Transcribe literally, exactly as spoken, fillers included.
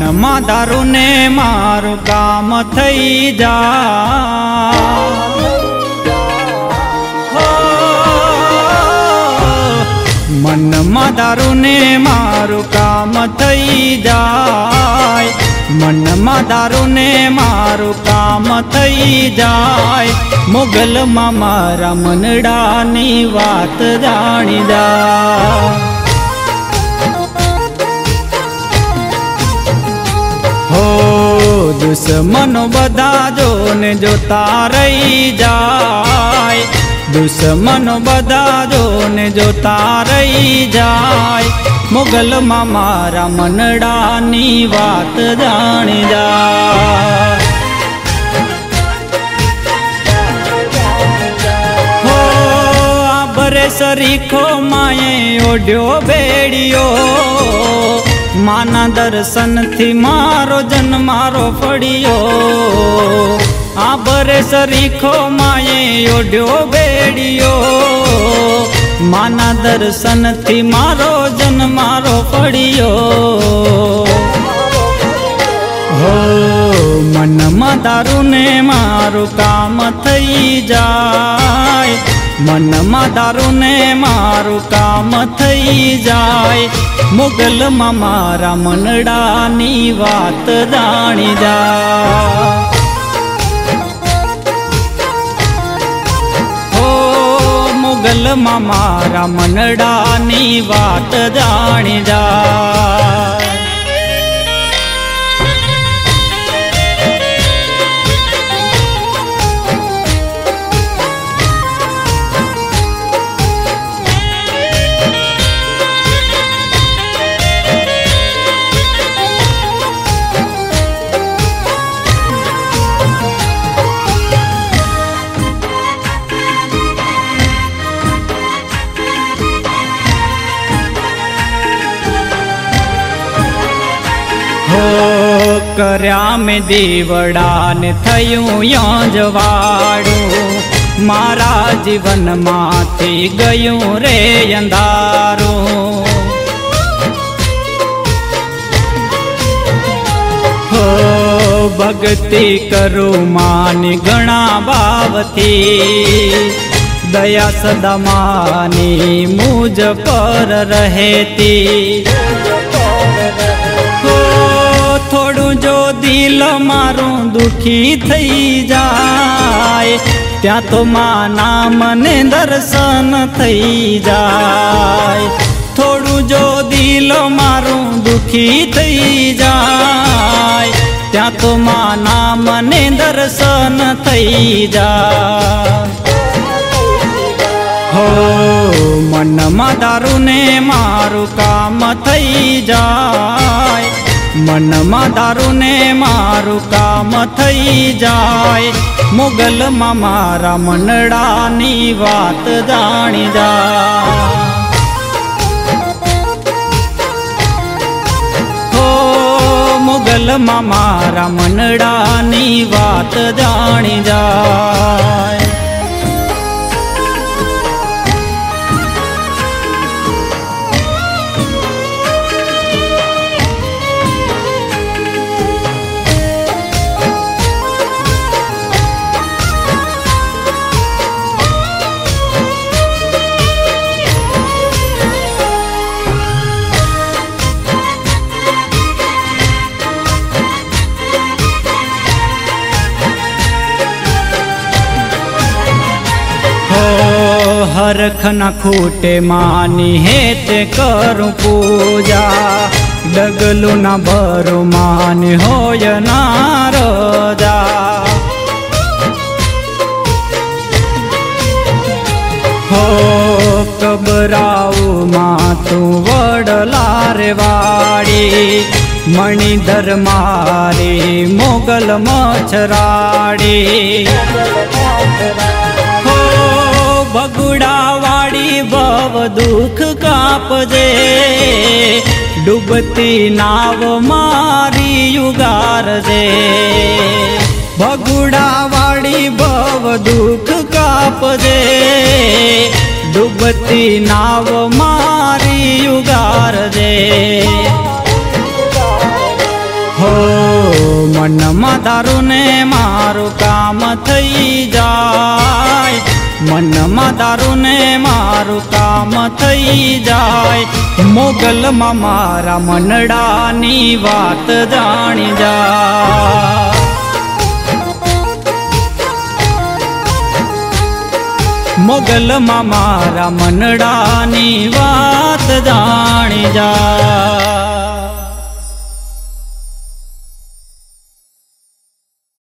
મનમાં દારૂ ને મારું કામ થઈ જાય, મનમાં દારૂ ને મારું કામ થઈ જાય, મનમાં દારૂ ને મારું કામ થઈ જાય, મોગલમાં મારા મનડાની વાત જાણી જા। હો દુશ્મનો બધા જોને જોતા રહી જાય, દુશ્મનો બધા જોને જોતા રહી જાય, મોગલમાં મારા મનડાની વાત જાણી જા। હો આ બરે સરીખો માએ ઓઢ્યો બેડિયો, માના દર્શનથી મારો જન મારો ફળિયો, આ બરે સરીખો માએ ઓઢ્યો બેડિયો, માના દર્શનથી મારો જન મારો ફળિયો। હો મનમાં દારૂ ને મારું કામ થઈ જાય, મનમાં દારૂ ને મારું કામ થઈ જાય, મોગલમાં મારા મનડાની વાત જાણી જા। હો મોગલમાં મારા મનડાની વાત જાણી જા। હો કર્યા મેં દીવડા ને થયું યાજવાડું, મારા જીવનમાંથી ગયું રે અંધારું। હો ભક્તિ કરું માની ઘણા ભાવથી, દયા સદા માની મુજ પર રહેતી। થોડું જો દિલ મારું દુખી થઈ જાય, ત્યાં તો માના મને દર્શન થઈ જાય। થોડું જો દિલ મારું દુખી થઈ જાય, ત્યાં તો માના મને દર્શન થઈ જાય। હો મનમાં દારૂ ને મારું કામ થઈ જાય, મનમાં દારૂ ને મારું કામ થઈ જાય, મોગલમાં મારા મનડાની વાત જાણી જા। હો મોગલમાં મારા મનડાની વાત જાણી જાય। હરખ ના ખૂટે માની હેત કરું પૂજા, ડગલું ના ભરું માની હોય ના રજા। હો કબરાવું માં તું વડલા રે વાડી, મણિધર મારી મોગલ મછરાડી। બગુડા વાળી ભવ દુઃખ કાપજે, ડૂબતી નાવ મારી યુગારજે। બગુડા વાળી ભવ દુઃખ કાપજે, ડૂબતી નાવ મારી યુગારજે। હો મનમાં ધારું ને મારું કામ થઈ જાય, મનમાં ધારું ને મારું કામ થઈ જાય, મોગલમાં મારા મનડાની વાત જાણી જા। મોગલમાં મારા મનડાની વાત જાણી જા।